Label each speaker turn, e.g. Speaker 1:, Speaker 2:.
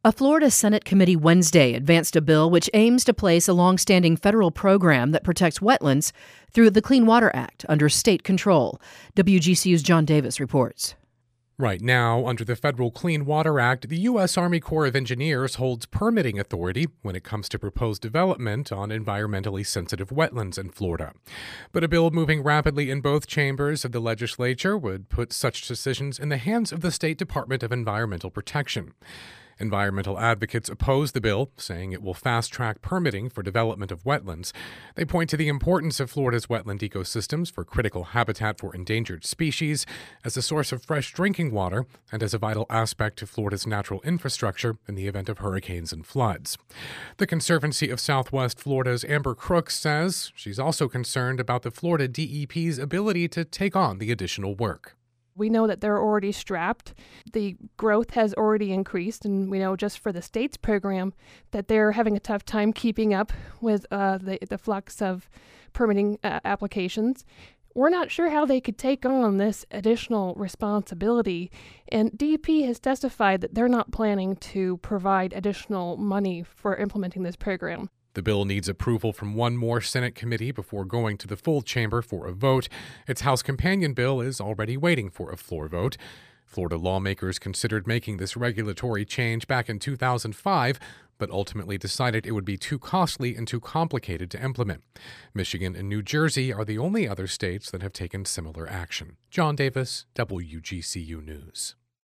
Speaker 1: A Florida Senate committee Wednesday advanced a bill which aims to place a longstanding federal program that protects wetlands through the Clean Water Act under state control. WGCU's John Davis reports.
Speaker 2: Right now, under the Federal Clean Water Act, the U.S. Army Corps of Engineers holds permitting authority when it comes to proposed development on environmentally sensitive wetlands in Florida. But a bill moving rapidly in both chambers of the legislature would put such decisions in the hands of the State Department of Environmental Protection. Environmental advocates oppose the bill, saying it will fast-track permitting for development of wetlands. They point to the importance of Florida's wetland ecosystems for critical habitat for endangered species, as a source of fresh drinking water, and as a vital aspect to Florida's natural infrastructure in the event of hurricanes and floods. The Conservancy of Southwest Florida's Amber Crooks says she's also concerned about the Florida DEP's ability to take on the additional work.
Speaker 3: We know that they're already strapped. The growth has already increased, and we know just for the state's program that they're having a tough time keeping up with the flux of permitting applications. We're not sure how they could take on this additional responsibility, and DEP has testified that they're not planning to provide additional money for implementing this program.
Speaker 2: The bill needs approval from one more Senate committee before going to the full chamber for a vote. Its House companion bill is already waiting for a floor vote. Florida lawmakers considered making this regulatory change back in 2005, but ultimately decided it would be too costly and too complicated to implement. Michigan and New Jersey are the only other states that have taken similar action. John Davis, WGCU News.